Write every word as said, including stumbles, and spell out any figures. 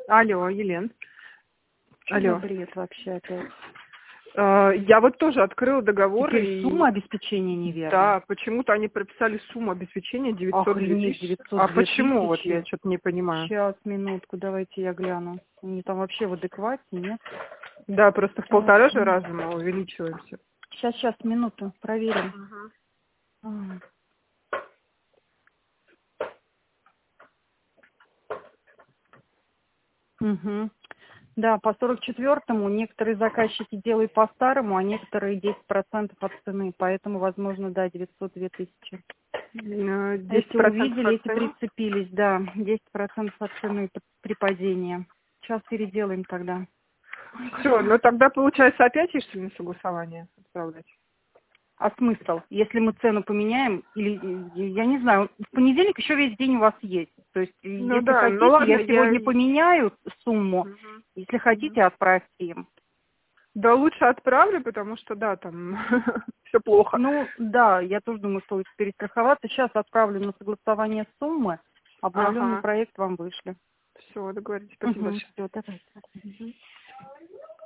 Алло, Елен. Что Алло. за бред вообще опять? Э, Я вот тоже открыла договор Теперь и... сумма обеспечения неверна. Да, почему-то они прописали сумму обеспечения девятьсот две Охренеть, тысячи. девятьсот А две почему? Вот я тысячи. что-то не понимаю. Сейчас, минутку, давайте я гляну. Они там вообще в адеквате, нет? Да, просто в Так, полтора же м, раза мы увеличиваемся. Сейчас, сейчас, минуту, проверим. Мгм. А, Мгм. Да, по сорок четвёртому некоторые заказчики делают по-старому, а некоторые десять процентов от цены. Поэтому, возможно, да, девятьсот две тысячи. Э, А десять если процентов увидели, от если цены. прицепились, да, десять процентов от цены п- при падении. Сейчас переделаем тогда. Ой, Все, господи. ну тогда получается опять есть что ли на согласование отправлять? А смысл? Если мы цену поменяем, или, э, я не знаю, в понедельник еще весь день у вас есть. То есть, э, Ну если да, ну хотите, ладно, я я... сегодня поменяю сумму. Мгм. Если Мгм. хотите, отправьте им. Да лучше отправлю, потому что да, там все плохо. Ну, да, я тоже думаю, что лучше перестраховаться. Сейчас отправлю на согласование суммы. Обновленный Ага, проект вам вышли. все, договорились, спасибо Угу, большое. все, давайте. Мгм.